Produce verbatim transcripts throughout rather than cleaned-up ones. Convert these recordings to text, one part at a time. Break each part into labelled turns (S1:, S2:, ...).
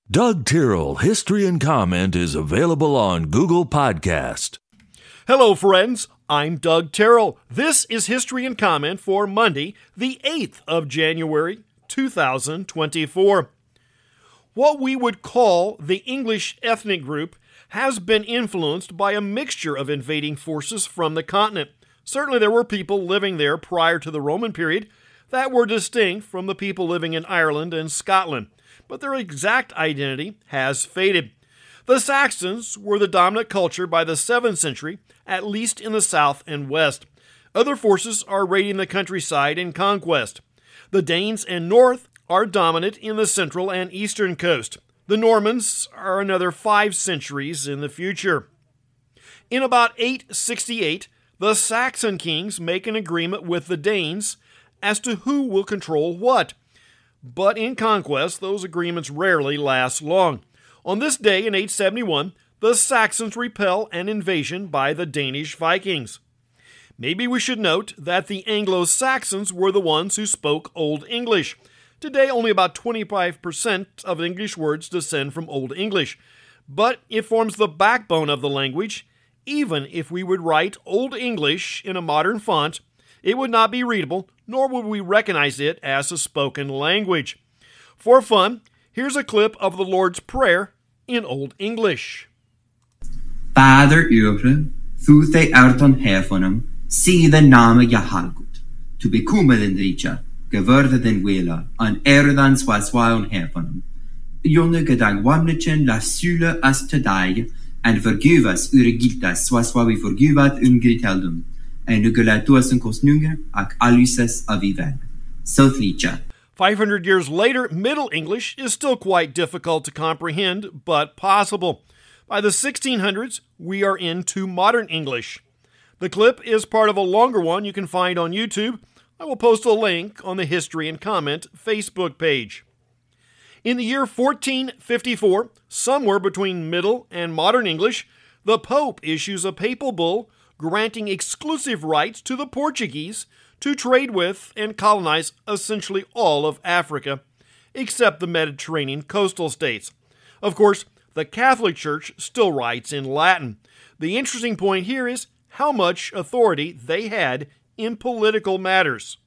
S1: Doug Tyrrell History and Comment is available on Google Podcast.
S2: Hello, friends. I'm Doug Tyrrell. This is History and Comment for Monday, the eighth of January, two thousand twenty-four. What we would call the English ethnic group has been influenced by a mixture of invading forces from the continent. Certainly there were people living there prior to the Roman period that were distinct from the people living in Ireland and Scotland, but their exact identity has faded. The Saxons were the dominant culture by the seventh century, at least in the south and west. Other forces are raiding the countryside in conquest. The Danes and North are dominant in the central and eastern coast. The Normans are another five centuries in the future. In about eight sixty-eight, the Saxon kings make an agreement with the Danes as to who will control what. But in conquest, those agreements rarely last long. On this day in eight seventy-one, the Saxons repel an invasion by the Danish Vikings. Maybe we should note that the Anglo-Saxons were the ones who spoke Old English. Today, only about twenty-five percent of English words descend from Old English, but it forms the backbone of the language. Even if we would write Old English in a modern font, it would not be readable, nor would we recognize it as a spoken language. For fun, here's a clip of the Lord's Prayer in Old English.
S3: Fader övre, thu thei arton hefonum, see the name Jahalgut, to be den richa, geworde den wela, an erdan swaswaon hefonum. Jonne gedag wamnetjen la sule as te daige, en verguvas ure giltas swaswawi verguvat ungriteldum, en ugulatuasen kosnunge ak aluses aviven. South licha.
S2: five hundred years later, Middle English is still quite difficult to comprehend, but possible. By the sixteen hundreds, we are into Modern English. The clip is part of a longer one you can find on YouTube. I will post a link on the History and Comment Facebook page. In the year fourteen fifty-four, somewhere between Middle and Modern English, the Pope issues a papal bull granting exclusive rights to the Portuguese to trade with and colonize essentially all of Africa, except the Mediterranean coastal states. Of course, the Catholic Church still writes in Latin. The interesting point here is how much authority they had in political matters.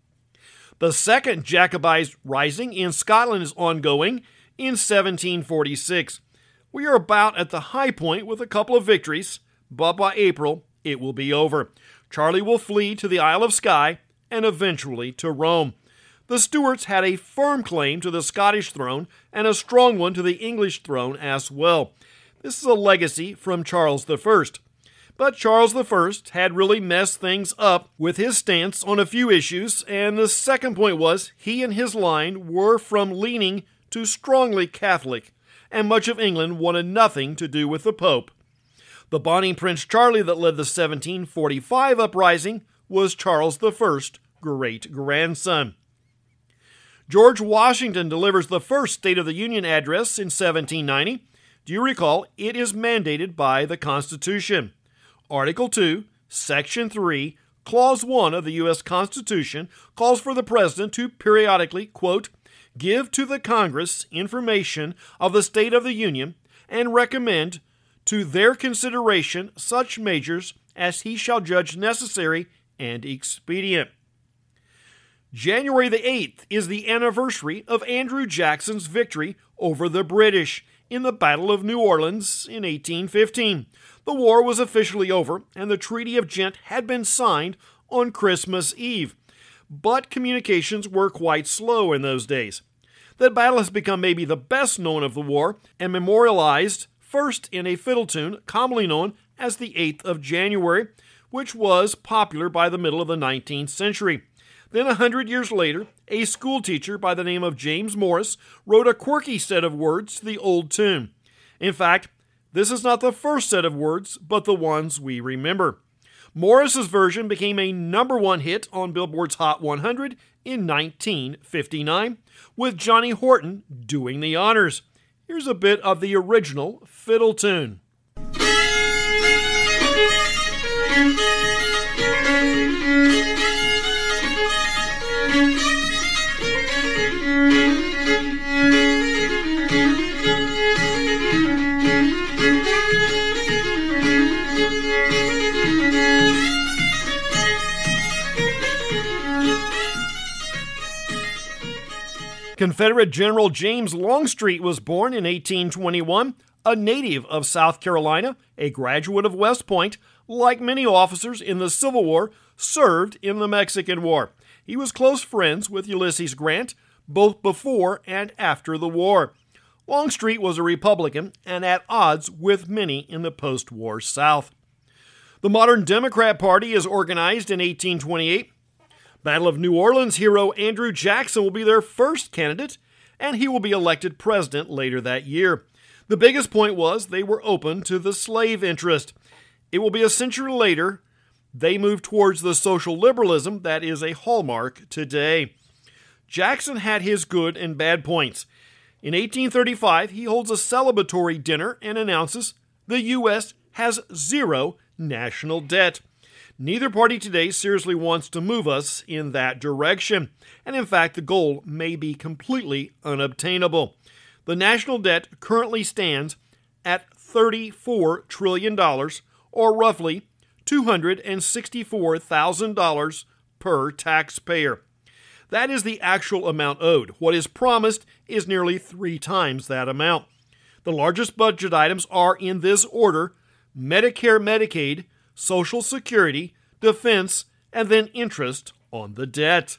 S2: The Second Jacobite Rising in Scotland is ongoing in seventeen forty-six. We are about at the high point with a couple of victories, but by April, it will be over. Charlie will flee to the Isle of Skye and eventually to Rome. The Stuarts had a firm claim to the Scottish throne and a strong one to the English throne as well. This is a legacy from Charles the First. But Charles the First had really messed things up with his stance on a few issues, and the second point was he and his line were from leaning to strongly Catholic, and much of England wanted nothing to do with the Pope. The Bonnie Prince Charlie that led the seventeen forty-five uprising was Charles the First's great-grandson. George Washington delivers the first State of the Union address in seventeen ninety. Do you recall? It is mandated by the Constitution. Article two, Section three, Clause one of the U S Constitution calls for the President to periodically, quote, give to the Congress information of the State of the Union and recommend to their consideration such measures as he shall judge necessary and expedient. January the eighth is the anniversary of Andrew Jackson's victory over the British in the Battle of New Orleans in eighteen fifteen. The war was officially over, and the Treaty of Ghent had been signed on Christmas Eve. But communications were quite slow in those days. That battle has become maybe the best known of the war and memorialized first in a fiddle tune commonly known as the eighth of January, which was popular by the middle of the nineteenth century. Then a hundred years later, a schoolteacher by the name of James Morris wrote a quirky set of words to the old tune. In fact, this is not the first set of words, but the ones we remember. Morris's version became a number one hit on Billboard's Hot one hundred in nineteen fifty-nine, with Johnny Horton doing the honors. Here's a bit of the original fiddle tune. Confederate General James Longstreet was born in eighteen twenty-one, a native of South Carolina, a graduate of West Point. Like many officers in the Civil War, served in the Mexican War. He was close friends with Ulysses Grant, both before and after the war. Longstreet was a Republican and at odds with many in the post-war South. The modern Democrat Party is organized in eighteen twenty-eight. Battle of New Orleans hero Andrew Jackson will be their first candidate, and he will be elected president later that year. The biggest point was they were open to the slave interest. It will be a century later they moved towards the social liberalism that is a hallmark today. Jackson had his good and bad points. In eighteen thirty-five, he holds a celebratory dinner and announces the U S has zero national debt. Neither party today seriously wants to move us in that direction, and in fact the goal may be completely unobtainable. The national debt currently stands at thirty-four trillion dollars, or roughly two hundred sixty-four thousand dollars per taxpayer. That is the actual amount owed. What is promised is nearly three times that amount. The largest budget items are in this order: Medicare, Medicaid, Social Security, defense, and then interest on the debt.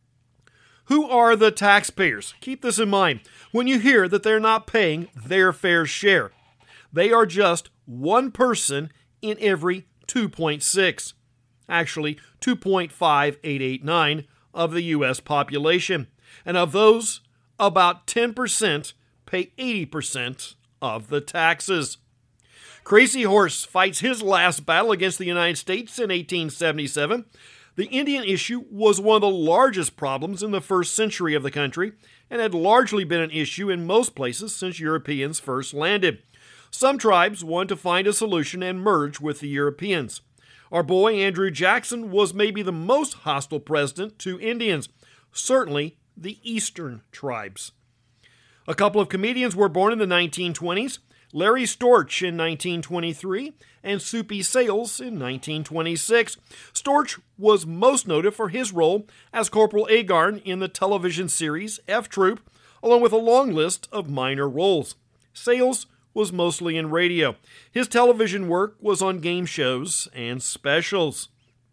S2: Who are the taxpayers? Keep this in mind when you hear that they're not paying their fair share. They are just one person in every two point six, actually two point five eight eight nine of the U S population. And of those, about ten percent pay eighty percent of the taxes. Crazy Horse fights his last battle against the United States in eighteen seventy-seven. The Indian issue was one of the largest problems in the first century of the country and had largely been an issue in most places since Europeans first landed. Some tribes wanted to find a solution and merge with the Europeans. Our boy Andrew Jackson was maybe the most hostile president to Indians, certainly the eastern tribes. A couple of comedians were born in the nineteen twenties. Larry Storch in nineteen twenty-three, and Soupy Sales in nineteen twenty-six. Storch was most noted for his role as Corporal Agarn in the television series F Troop, along with a long list of minor roles. Sales was mostly in radio. His television work was on game shows and specials.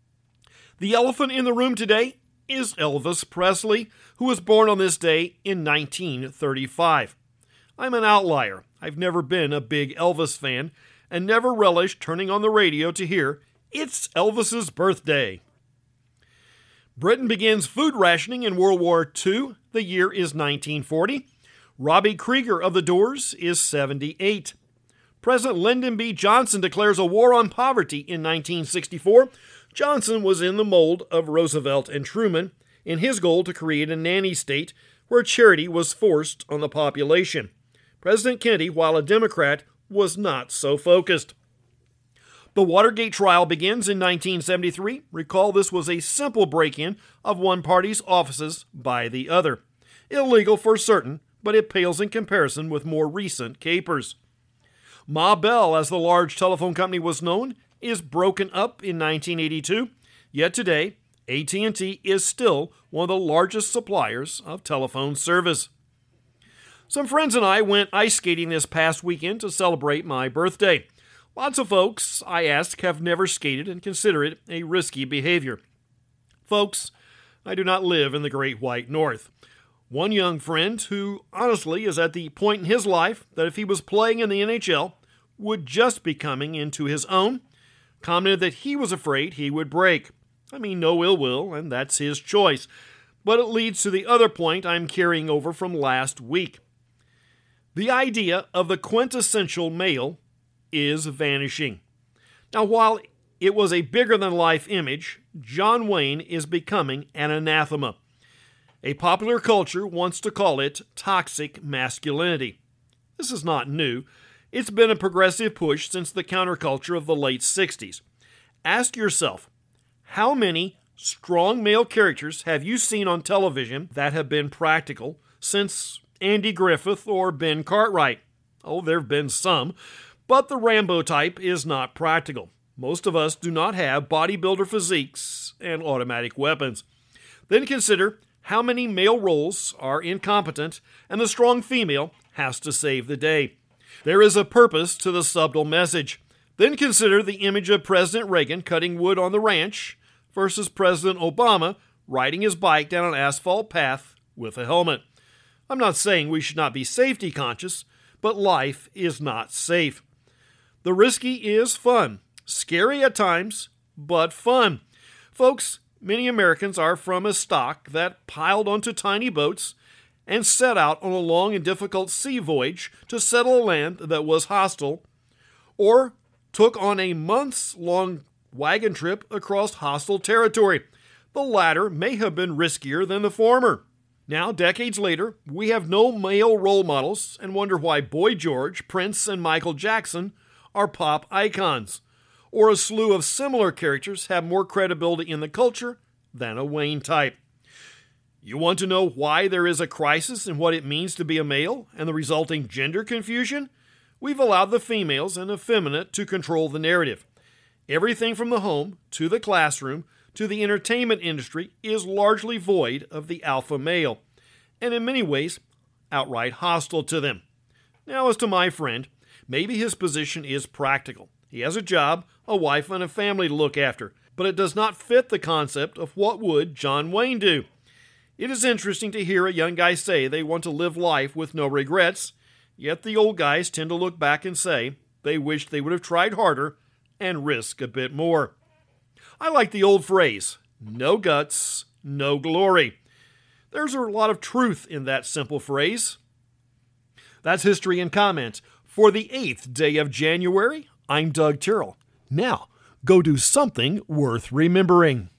S2: The elephant in the room today is Elvis Presley, who was born on this day in nineteen thirty-five. I'm an outlier. I've never been a big Elvis fan and never relished turning on the radio to hear it's Elvis's birthday. Britain begins food rationing in World War Two. The year is nineteen forty. Robbie Krieger of The Doors is seventy-eight. President Lyndon B. Johnson declares a war on poverty in nineteen sixty-four. Johnson was in the mold of Roosevelt and Truman in his goal to create a nanny state where charity was forced on the population. President Kennedy, while a Democrat, was not so focused. The Watergate trial begins in nineteen seventy-three. Recall this was a simple break-in of one party's offices by the other. Illegal for certain, but it pales in comparison with more recent capers. Ma Bell, as the large telephone company was known, is broken up in nineteen eighty-two. Yet today, A T and T is still one of the largest suppliers of telephone service. Some friends and I went ice skating this past weekend to celebrate my birthday. Lots of folks I asked have never skated and consider it a risky behavior. Folks, I do not live in the Great White North. One young friend, who honestly is at the point in his life that if he was playing in the N H L, would just be coming into his own, commented that he was afraid he would break. I mean, no ill will, and that's his choice. But it leads to the other point I'm carrying over from last week. The idea of the quintessential male is vanishing. Now, while it was a bigger-than-life image, John Wayne is becoming an anathema. A popular culture wants to call it toxic masculinity. This is not new. It's been a progressive push since the counterculture of the late sixties. Ask yourself, how many strong male characters have you seen on television that have been practical since Andy Griffith or Ben Cartwright? Oh, there have been some, but the Rambo type is not practical. Most of us do not have bodybuilder physiques and automatic weapons. Then consider how many male roles are incompetent, and the strong female has to save the day. There is a purpose to the subtle message. Then consider the image of President Reagan cutting wood on the ranch versus President Obama riding his bike down an asphalt path with a helmet. I'm not saying we should not be safety conscious, but life is not safe. The risky is fun. Scary at times, but fun. Folks, many Americans are from a stock that piled onto tiny boats and set out on a long and difficult sea voyage to settle a land that was hostile, or took on a months-long wagon trip across hostile territory. The latter may have been riskier than the former. Now, decades later, we have no male role models and wonder why Boy George, Prince, and Michael Jackson are pop icons, or a slew of similar characters have more credibility in the culture than a Wayne type. You want to know why there is a crisis in what it means to be a male and the resulting gender confusion? We've allowed the females and effeminate to control the narrative. Everything from the home to the classroom to the entertainment industry is largely void of the alpha male, and in many ways outright hostile to them. Now, as to my friend, maybe his position is practical. He has a job, a wife, and a family to look after, but it does not fit the concept of what would John Wayne do. It is interesting to hear a young guy say they want to live life with no regrets, yet the old guys tend to look back and say they wish they would have tried harder and risk a bit more. I like the old phrase, no guts, no glory. There's a lot of truth in that simple phrase. That's History and Comment. For the eighth day of January, I'm Doug Tyrrell. Now, go do something worth remembering.